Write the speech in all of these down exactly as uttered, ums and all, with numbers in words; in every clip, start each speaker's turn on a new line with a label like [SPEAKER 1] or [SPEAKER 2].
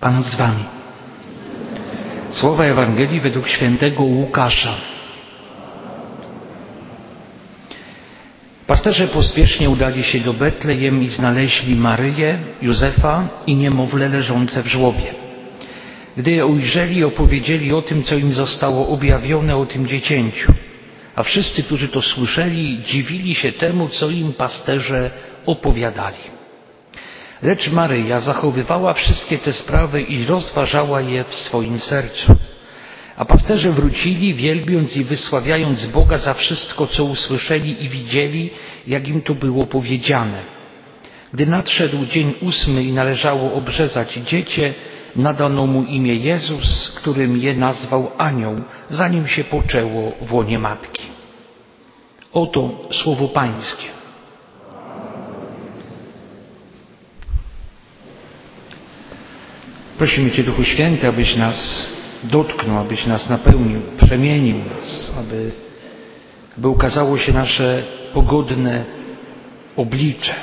[SPEAKER 1] Pan z wami. Słowa Ewangelii według świętego Łukasza. Pasterze pospiesznie udali się do Betlejem i znaleźli Maryję, Józefa i niemowlę leżące w żłobie. Gdy je ujrzeli, opowiedzieli o tym, co im zostało objawione o tym dziecięciu. A wszyscy, którzy to słyszeli, dziwili się temu, co im pasterze opowiadali. Lecz Maryja zachowywała wszystkie te sprawy i rozważała je w swoim sercu. A pasterze wrócili, wielbiąc i wysławiając Boga za wszystko, co usłyszeli i widzieli, jak im to było powiedziane. Gdy nadszedł dzień ósmy i należało obrzezać dziecię, nadano mu imię Jezus, którym je nazwał anioł, zanim się poczęło w łonie matki. Oto słowo Pańskie. Prosimy Cię, Duchu Święty, abyś nas dotknął, abyś nas napełnił, przemienił nas, aby, aby ukazało się nasze pogodne oblicze.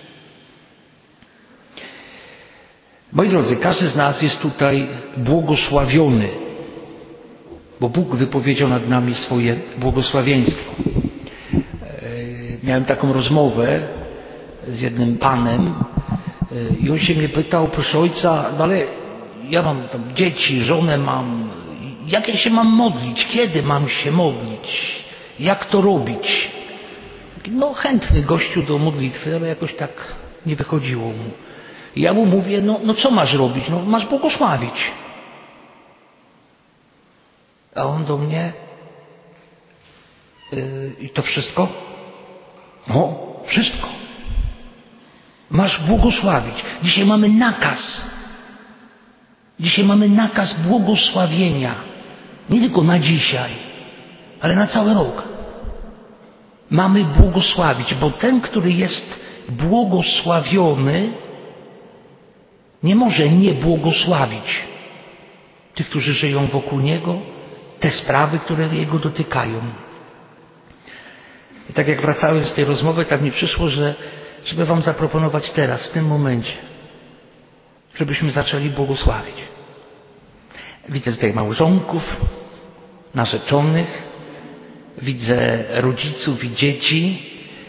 [SPEAKER 1] Moi drodzy, każdy z nas jest tutaj błogosławiony, bo Bóg wypowiedział nad nami swoje błogosławieństwo. Miałem taką rozmowę z jednym panem i on się mnie pytał: proszę ojca, no ale ja mam tam dzieci, żonę mam, jak ja się mam modlić, kiedy mam się modlić, jak to robić? No chętny gościu do modlitwy, ale jakoś tak nie wychodziło mu. I ja mu mówię, no, no co masz robić? No masz błogosławić. A on do mnie, yy, i to wszystko? No, wszystko. Masz błogosławić. Dzisiaj mamy nakaz. Dzisiaj mamy nakaz błogosławienia. Nie tylko na dzisiaj, ale na cały rok. Mamy błogosławić, bo ten, który jest błogosławiony, nie może nie błogosławić tych, którzy żyją wokół Niego, te sprawy, które Jego dotykają. I tak jak wracałem z tej rozmowy, tak mi przyszło, że żeby Wam zaproponować teraz, w tym momencie, żebyśmy zaczęli błogosławić. Widzę tutaj małżonków, narzeczonych, widzę rodziców i dzieci.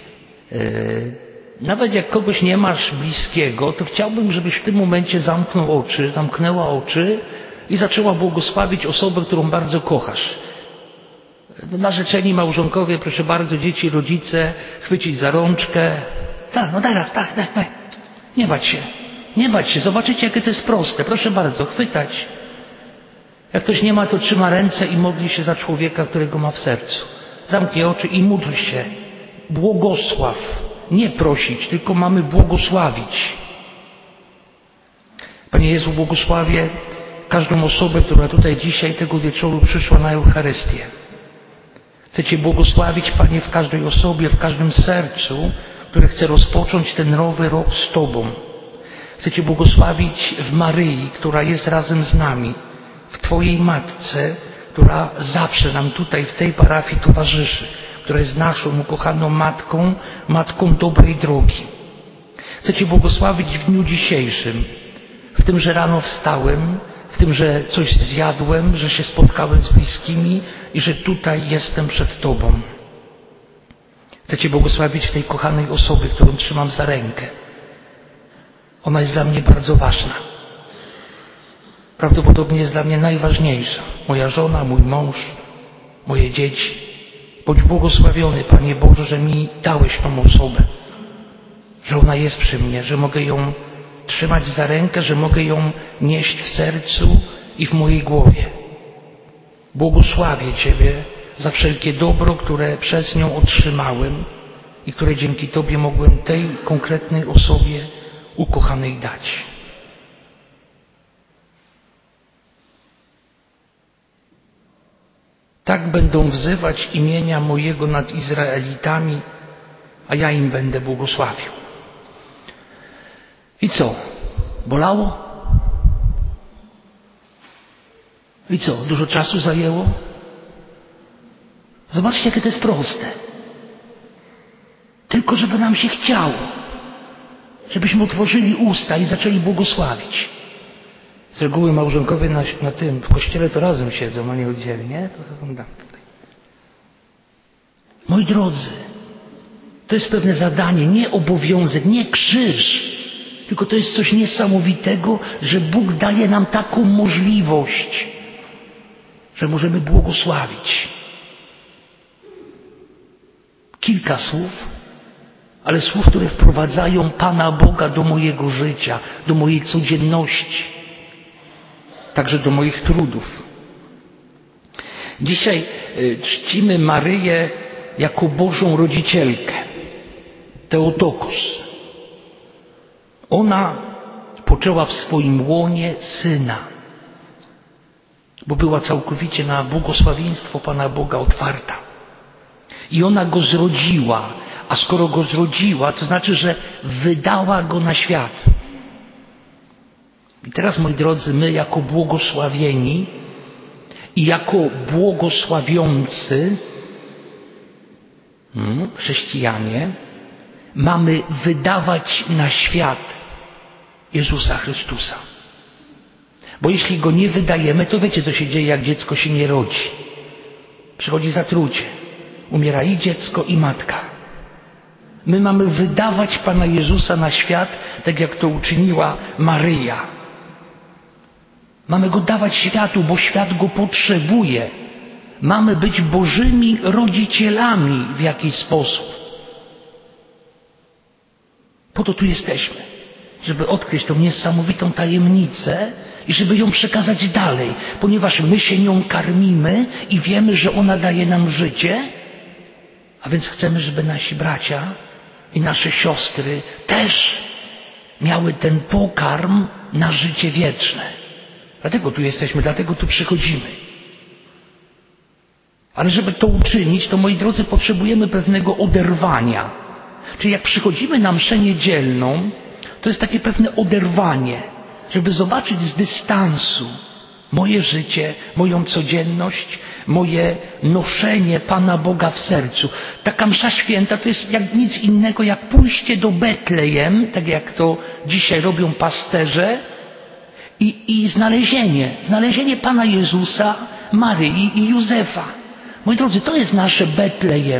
[SPEAKER 1] Nawet jak kogoś nie masz bliskiego, to chciałbym, żebyś w tym momencie zamknął oczy, zamknęła oczy i zaczęła błogosławić osobę, którą bardzo kochasz. Narzeczeni małżonkowie, proszę bardzo, dzieci, rodzice, chwycić za rączkę. Tak, no teraz, tak, tak, tak. Nie bać się, nie bać się. Zobaczycie, jakie to jest proste. Proszę bardzo, chwytać. Jak ktoś nie ma, to trzyma ręce i modli się za człowieka, którego ma w sercu. Zamknij oczy i módl się. Błogosław. Nie prosić, tylko mamy błogosławić. Panie Jezu, błogosławię każdą osobę, która tutaj dzisiaj, tego wieczoru przyszła na Eucharystię. Chcę Cię błogosławić, Panie, w każdej osobie, w każdym sercu, które chce rozpocząć ten nowy rok z Tobą. Chcę Cię błogosławić w Maryi, która jest razem z nami, w Twojej Matce, która zawsze nam tutaj w tej parafii towarzyszy, która jest naszą ukochaną Matką, Matką dobrej drogi. Chcę Cię błogosławić w dniu dzisiejszym, w tym, że rano wstałem, w tym, że coś zjadłem, że się spotkałem z bliskimi i że tutaj jestem przed Tobą. Chcę Cię błogosławić w tej kochanej osobie, którą trzymam za rękę. Ona jest dla mnie bardzo ważna. Prawdopodobnie jest dla mnie najważniejsza. Moja żona, mój mąż, moje dzieci. Bądź błogosławiony, Panie Boże, że mi dałeś tą osobę. Że ona jest przy mnie, że mogę ją trzymać za rękę, że mogę ją nieść w sercu i w mojej głowie. Błogosławię Ciebie za wszelkie dobro, które przez nią otrzymałem i które dzięki Tobie mogłem tej konkretnej osobie ukochanej dać. Tak będą wzywać imienia mojego nad Izraelitami, a ja im będę błogosławił. I co? Bolało? I co? Dużo czasu zajęło? Zobaczcie, jakie to jest proste. Tylko żeby nam się chciało. Żebyśmy otworzyli usta i zaczęli błogosławić. Z reguły małżonkowie na, na tym, w kościele to razem siedzą, a nie oddzielnie. To wygląda tutaj. Moi drodzy, to jest pewne zadanie, nie obowiązek, nie krzyż, tylko to jest coś niesamowitego, że Bóg daje nam taką możliwość, że możemy błogosławić. Kilka słów, ale słów, które wprowadzają Pana Boga do mojego życia, do mojej codzienności, także do moich trudów. Dzisiaj czcimy Maryję jako Bożą Rodzicielkę, Teotokos. Ona poczęła w swoim łonie Syna, bo była całkowicie na błogosławieństwo Pana Boga otwarta. I ona Go zrodziła, a skoro Go zrodziła, to znaczy, że wydała Go na świat. I teraz, moi drodzy, my jako błogosławieni i jako błogosławiący hmm, chrześcijanie mamy wydawać na świat Jezusa Chrystusa. Bo jeśli Go nie wydajemy, to wiecie, co się dzieje, jak dziecko się nie rodzi. Przychodzi zatrucie. Umiera i dziecko, i matka. My mamy wydawać Pana Jezusa na świat, tak jak to uczyniła Maryja. Mamy Go dawać światu, bo świat Go potrzebuje. Mamy być Bożymi rodzicielami w jakiś sposób. Po to tu jesteśmy, żeby odkryć tą niesamowitą tajemnicę i żeby ją przekazać dalej, ponieważ my się nią karmimy i wiemy, że ona daje nam życie, a więc chcemy, żeby nasi bracia i nasze siostry też miały ten pokarm na życie wieczne. Dlatego tu jesteśmy, dlatego tu przychodzimy. Ale żeby to uczynić, to moi drodzy, potrzebujemy pewnego oderwania. Czyli jak przychodzimy na mszę niedzielną, to jest takie pewne oderwanie, żeby zobaczyć z dystansu moje życie, moją codzienność, moje noszenie Pana Boga w sercu. Taka msza święta to jest jak nic innego jak pójście do Betlejem, tak jak to dzisiaj robią pasterze, i, i znalezienie, znalezienie Pana Jezusa, Maryi i Józefa. Moi drodzy, to jest nasze Betlejem.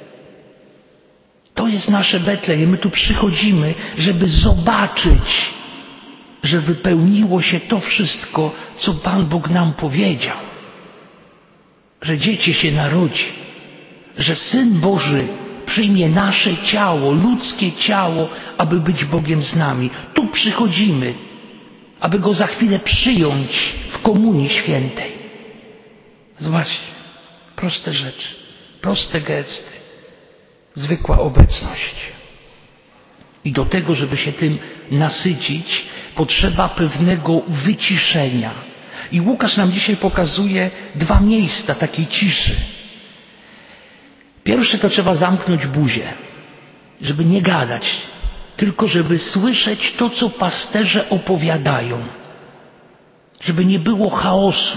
[SPEAKER 1] To jest nasze Betlejem. My tu przychodzimy, żeby zobaczyć, że wypełniło się to wszystko, co Pan Bóg nam powiedział. Że dziecię się narodzi, że Syn Boży przyjmie nasze ciało, ludzkie ciało, aby być Bogiem z nami. Tu przychodzimy, aby Go za chwilę przyjąć w Komunii Świętej. Zobaczcie, proste rzeczy, proste gesty, zwykła obecność. I do tego, żeby się tym nasycić, potrzeba pewnego wyciszenia. I Łukasz nam dzisiaj pokazuje dwa miejsca takiej ciszy. Pierwsze to trzeba zamknąć buzię, żeby nie gadać, tylko żeby słyszeć to, co pasterze opowiadają. Żeby nie było chaosu.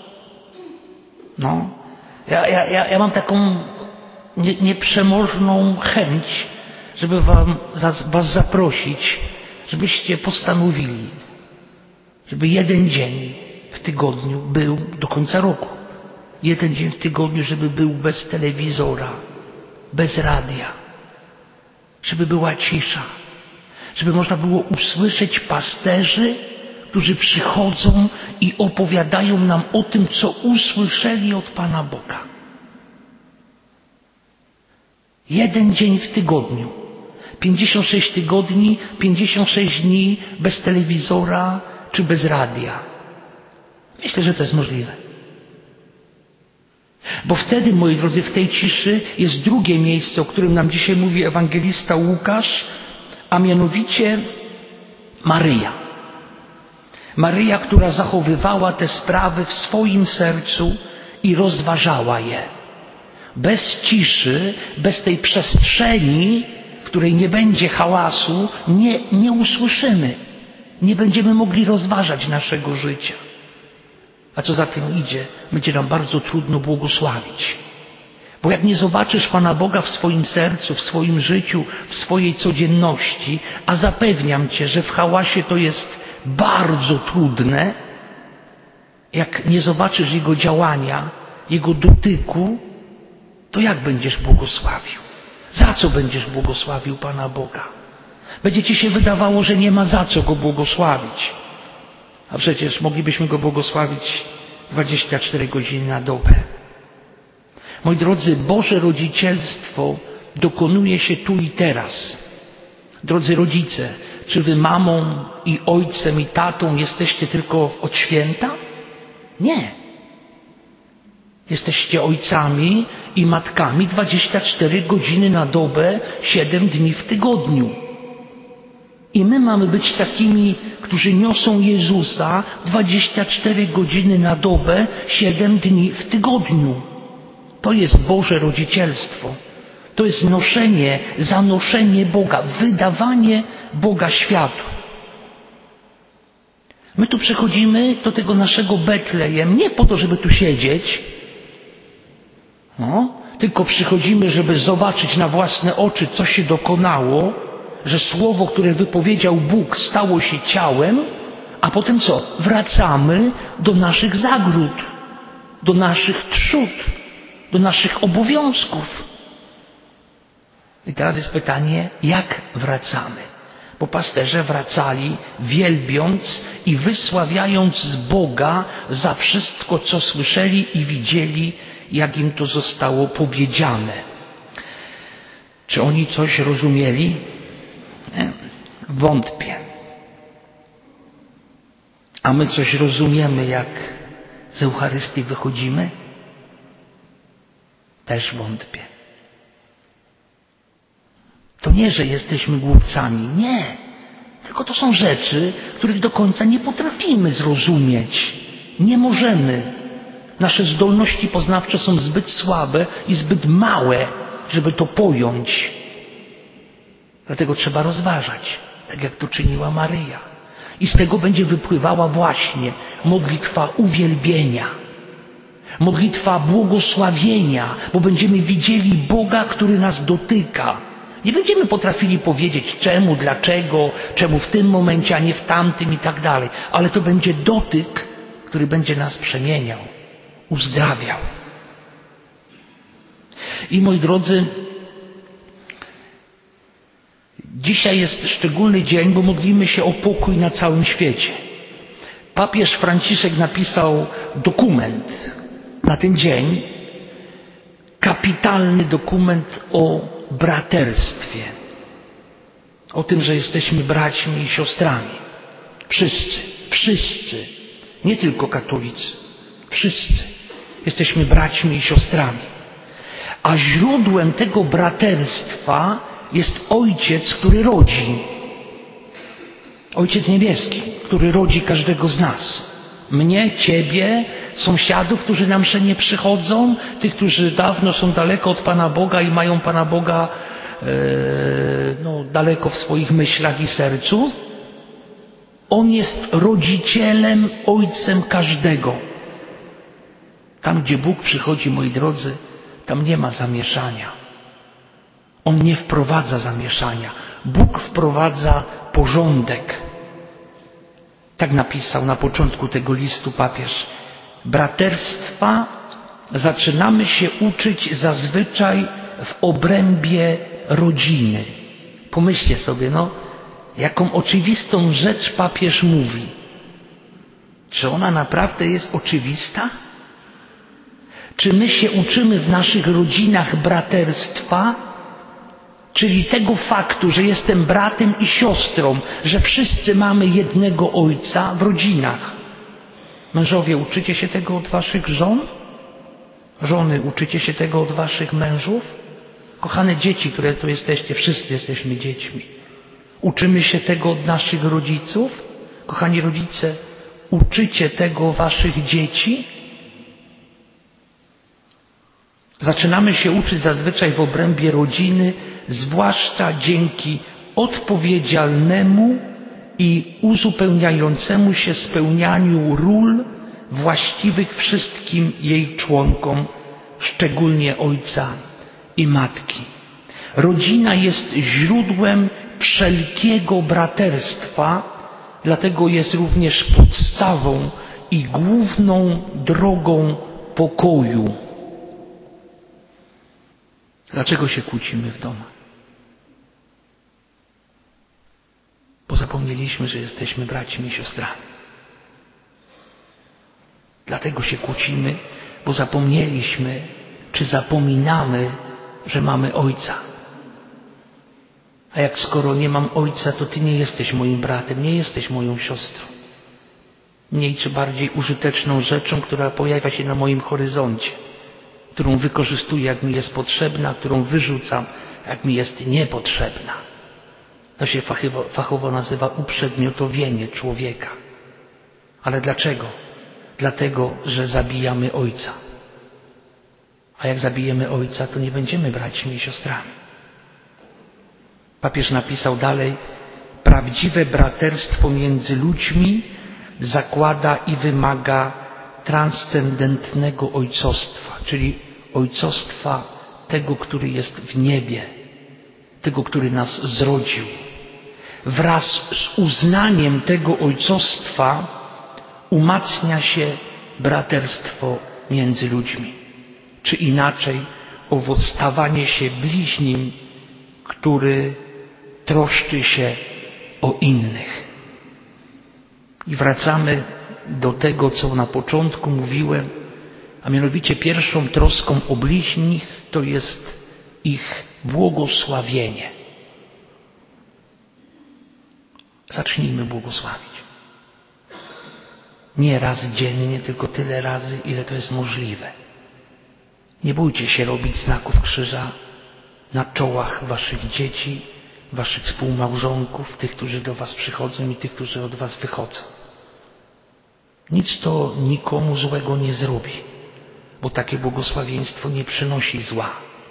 [SPEAKER 1] No. Ja, ja, ja, ja mam taką nie, nieprzemożną chęć, żeby wam, was zaprosić, żebyście postanowili, żeby jeden dzień w tygodniu był do końca roku. Jeden dzień w tygodniu, żeby był bez telewizora, bez radia. Żeby była cisza. Żeby można było usłyszeć pasterzy, którzy przychodzą i opowiadają nam o tym, co usłyszeli od Pana Boga. Jeden dzień w tygodniu. pięćdziesiąt sześć tygodni, pięćdziesiąt sześć dni bez telewizora czy bez radia. Myślę, że to jest możliwe. Bo wtedy, moi drodzy, w tej ciszy jest drugie miejsce, o którym nam dzisiaj mówi ewangelista Łukasz, a mianowicie Maryja. Maryja, która zachowywała te sprawy w swoim sercu i rozważała je. Bez ciszy, bez tej przestrzeni, w której nie będzie hałasu, nie, nie usłyszymy. Nie będziemy mogli rozważać naszego życia. A co za tym idzie, będzie nam bardzo trudno błogosławić. Bo jak nie zobaczysz Pana Boga w swoim sercu, w swoim życiu, w swojej codzienności, a zapewniam Cię, że w hałasie to jest bardzo trudne, jak nie zobaczysz Jego działania, Jego dotyku, to jak będziesz błogosławił? Za co będziesz błogosławił Pana Boga? Będzie ci się wydawało, że nie ma za co Go błogosławić. A przecież moglibyśmy Go błogosławić dwadzieścia cztery godziny na dobę. Moi drodzy, Boże rodzicielstwo dokonuje się tu i teraz. Drodzy rodzice, czy wy mamą i ojcem i tatą jesteście tylko od święta? Nie. Jesteście ojcami i matkami dwadzieścia cztery godziny na dobę, siedem dni w tygodniu. I my mamy być takimi, którzy niosą Jezusa dwadzieścia cztery godziny na dobę, siedem dni w tygodniu. To jest Boże rodzicielstwo. To jest noszenie, zanoszenie Boga, wydawanie Boga światu. My tu przychodzimy do tego naszego Betlejem nie po to, żeby tu siedzieć, no, tylko przychodzimy, żeby zobaczyć na własne oczy, co się dokonało, że słowo, które wypowiedział Bóg, stało się ciałem, a potem co? Wracamy do naszych zagród, do naszych trzód, do naszych obowiązków. I teraz jest pytanie, jak wracamy? Bo pasterze wracali wielbiąc i wysławiając Boga za wszystko, co słyszeli i widzieli, jak im to zostało powiedziane. Czy oni coś rozumieli? Nie, wątpię. A my coś rozumiemy, jak z Eucharystii wychodzimy? Też wątpię. To nie, że jesteśmy głupcami. Nie. Tylko to są rzeczy, których do końca nie potrafimy zrozumieć. Nie możemy. Nasze zdolności poznawcze są zbyt słabe i zbyt małe, żeby to pojąć. Dlatego trzeba rozważać, tak jak to czyniła Maryja. I z tego będzie wypływała właśnie modlitwa uwielbienia. Modlitwa błogosławienia, bo będziemy widzieli Boga, który nas dotyka. Nie będziemy potrafili powiedzieć czemu, dlaczego, czemu w tym momencie, a nie w tamtym i tak dalej. Ale to będzie dotyk, który będzie nas przemieniał, uzdrawiał. I moi drodzy, dzisiaj jest szczególny dzień, bo modlimy się o pokój na całym świecie. Papież Franciszek napisał dokument na ten dzień, kapitalny dokument o braterstwie. O tym, że jesteśmy braćmi i siostrami. Wszyscy, wszyscy, nie tylko katolicy, wszyscy jesteśmy braćmi i siostrami. A źródłem tego braterstwa jest Ojciec, który rodzi. Ojciec Niebieski, który rodzi każdego z nas. Mnie, Ciebie, sąsiadów, którzy na mszę nie przychodzą, tych, którzy dawno są daleko od Pana Boga i mają Pana Boga e, no, daleko w swoich myślach i sercu. On jest rodzicielem, ojcem każdego. Tam, gdzie Bóg przychodzi, moi drodzy, tam nie ma zamieszania. On nie wprowadza zamieszania. Bóg wprowadza porządek. Tak napisał na początku tego listu papież. Braterstwa zaczynamy się uczyć zazwyczaj w obrębie rodziny. Pomyślcie sobie, no, jaką oczywistą rzecz papież mówi. Czy ona naprawdę jest oczywista? Czy my się uczymy w naszych rodzinach braterstwa? Czyli tego faktu, że jestem bratem i siostrą, że wszyscy mamy jednego ojca w rodzinach. Mężowie, uczycie się tego od waszych żon? Żony, uczycie się tego od waszych mężów? Kochane dzieci, które tu jesteście, wszyscy jesteśmy dziećmi. Uczymy się tego od naszych rodziców? Kochani rodzice, uczycie tego waszych dzieci? Zaczynamy się uczyć zazwyczaj w obrębie rodziny, zwłaszcza dzięki odpowiedzialnemu i uzupełniającemu się spełnianiu ról właściwych wszystkim jej członkom, szczególnie ojca i matki. Rodzina jest źródłem wszelkiego braterstwa, dlatego jest również podstawą i główną drogą pokoju. Dlaczego się kłócimy w domach? Bo zapomnieliśmy, że jesteśmy braćmi i siostrami. Dlatego się kłócimy, bo zapomnieliśmy, czy zapominamy, że mamy Ojca. A jak skoro nie mam Ojca, to Ty nie jesteś moim bratem, nie jesteś moją siostrą. Mniej czy bardziej użyteczną rzeczą, która pojawia się na moim horyzoncie, którą wykorzystuję, jak mi jest potrzebna, którą wyrzucam, jak mi jest niepotrzebna. To się fachowo, fachowo nazywa uprzedmiotowienie człowieka. Ale dlaczego? Dlatego, że zabijamy Ojca. A jak zabijemy Ojca, to nie będziemy braćmi i siostrami. Papież napisał dalej: prawdziwe braterstwo między ludźmi zakłada i wymaga transcendentnego ojcostwa, czyli ojcostwa tego, który jest w niebie, tego, który nas zrodził. Wraz z uznaniem tego ojcostwa umacnia się braterstwo między ludźmi, czy inaczej owo stawanie się bliźnim, który troszczy się o innych. I wracamy do tego, co na początku mówiłem, a mianowicie pierwszą troską o bliźnich to jest ich błogosławienie. Zacznijmy błogosławić. Nie raz dziennie, tylko tyle razy, ile to jest możliwe. Nie bójcie się robić znaków krzyża na czołach waszych dzieci, waszych współmałżonków, tych, którzy do was przychodzą i tych, którzy od was wychodzą. Nic to nikomu złego nie zrobi, bo takie błogosławieństwo nie przynosi zła.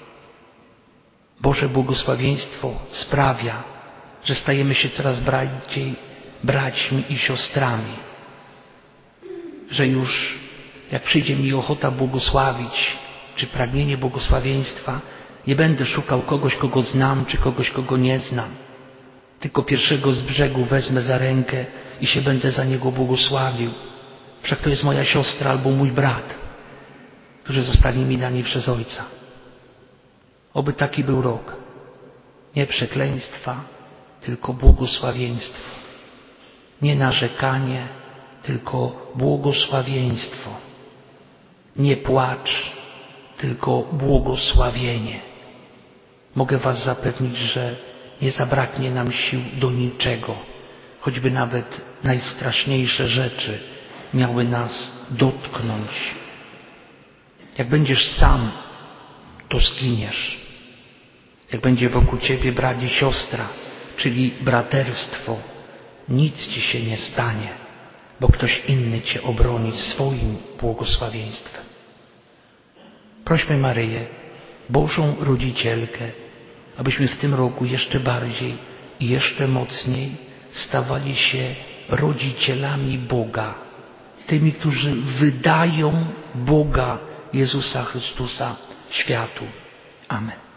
[SPEAKER 1] Boże błogosławieństwo sprawia, że stajemy się coraz bardziej braćmi i siostrami, że już jak przyjdzie mi ochota błogosławić, czy pragnienie błogosławieństwa, nie będę szukał kogoś, kogo znam, czy kogoś, kogo nie znam. Tylko pierwszego z brzegu wezmę za rękę i się będę za niego błogosławił. Wszak to jest moja siostra albo mój brat, którzy zostali mi dani przez Ojca. Oby taki był rok. Nie przekleństwa, tylko błogosławieństwo. Nie narzekanie, tylko błogosławieństwo. Nie płacz, tylko błogosławienie. Mogę was zapewnić, że nie zabraknie nam sił do niczego, choćby nawet najstraszniejsze rzeczy miały nas dotknąć. Jak będziesz sam, to zginiesz. Jak będzie wokół ciebie brat i siostra, czyli braterstwo, nic ci się nie stanie, bo ktoś inny cię obroni swoim błogosławieństwem. Prośmy Maryję, Bożą Rodzicielkę, abyśmy w tym roku jeszcze bardziej i jeszcze mocniej stawali się rodzicielami Boga, tymi, którzy wydają Boga Jezusa Chrystusa światu. Amen.